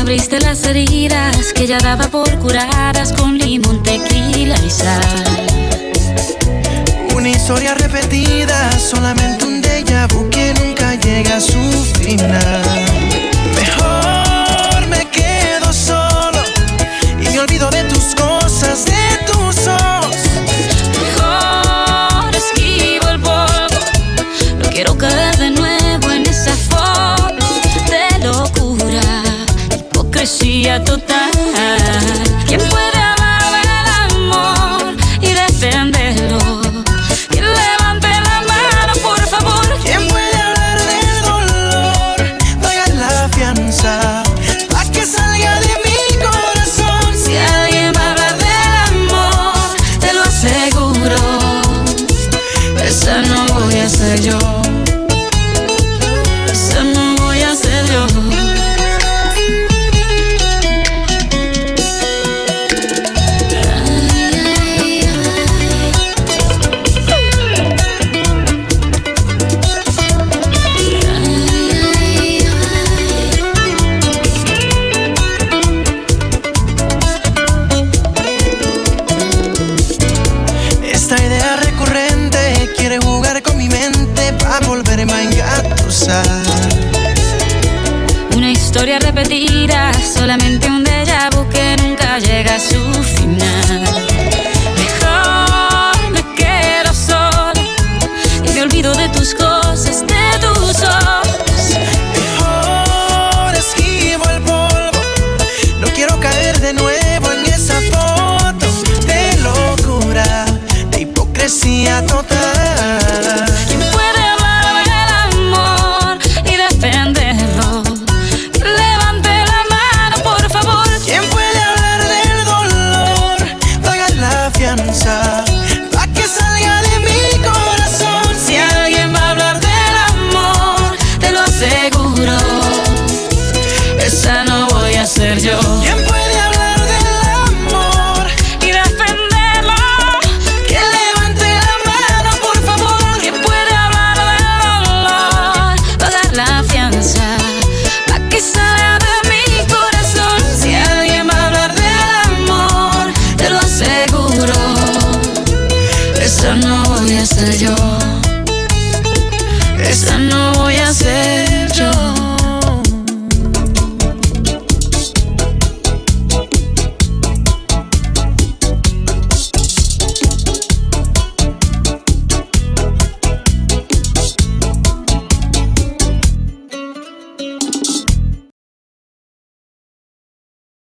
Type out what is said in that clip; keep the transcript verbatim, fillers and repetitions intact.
abriste las heridas que ya daba por curadas con limón, tequila y sal. Una historia repetida, solamente un déjà vu que nunca llega a su final. Mejor me quedo solo y me olvido de tus cosas, de tus ojos. Mejor esquivo el polvo, no quiero caer de nuevo en esa foto de locura, hipocresía total. ¿Quién puede hablar del amor y defenderlo? ¿Quién levante la mano, por favor? ¿Quién puede hablar del dolor? Paga la fianza pa' que salga de mi corazón. Si alguien va a hablar del amor, te lo aseguro, esa no voy a ser yo. Esa no voy a ser yo. Esta idea recurrente quiere jugar con mi mente pa' volverme a engatusar. Una historia repetida, solamente un déjà vu que nunca llega a su final.